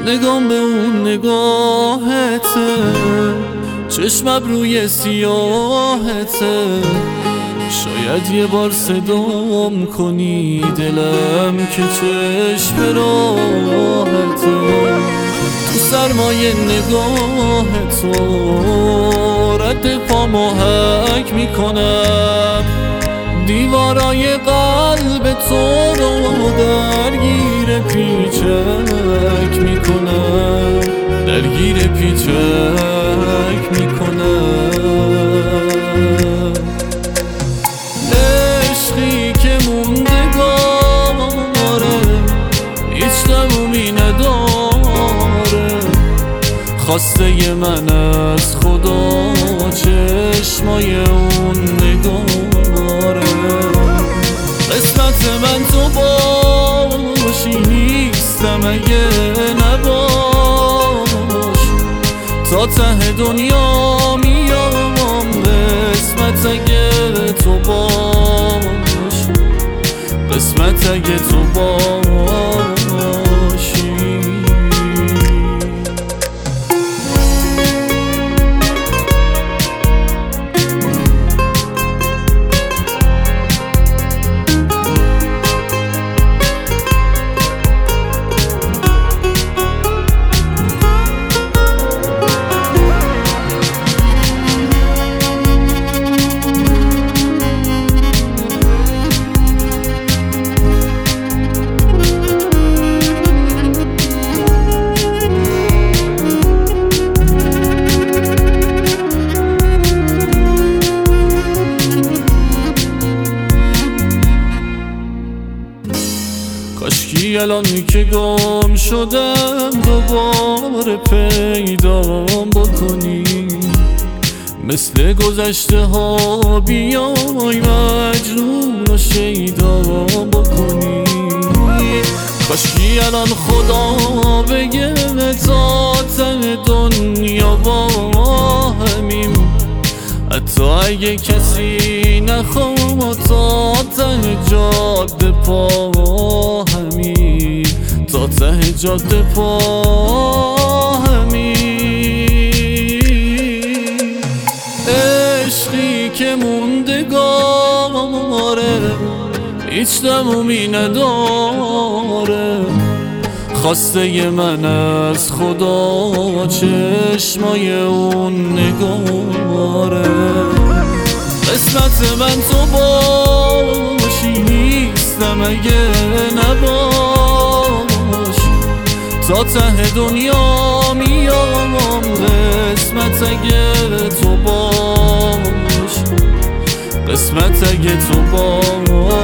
نگام به اون نگاهته، چشمم روی سیاهته. شاید یه بار صدام کنی دلم که چشم راحته. تو سرمایه نگاه تو رد پامو حک میکنم، دیوارای قلب تو رو درگیر پیچک میکنم، درگیر پیچک میکنم. عشقی که موندگاره هیچ تمومی نداره، خواسته من از خدا چشمای اون نگاره. قسمت من تو باشی نیستم اگه نباش، تا ته دنیا میام قسمت اگه تو باش، قسمت اگه تو باشی. کاشکی الان که گم شدم دوباره پیدام بکنی، مثل گذشته ها بیای مجنون و شیدام بکنی. کاشکی الان خدا بگه تا ته دنیا با همیم، حتی اگه کسی نخواد تا ته جاده پا همین، تا ته جاده پا همین. عشقی که موندگاره هیچ تمومی نداره، خواسته من از خدا چشمای اون نگاره. قسمت من تو باشی نیستم اگه نباش، تا ته دنیا میام قسمت اگه تو باش، قسمت اگه تو باش.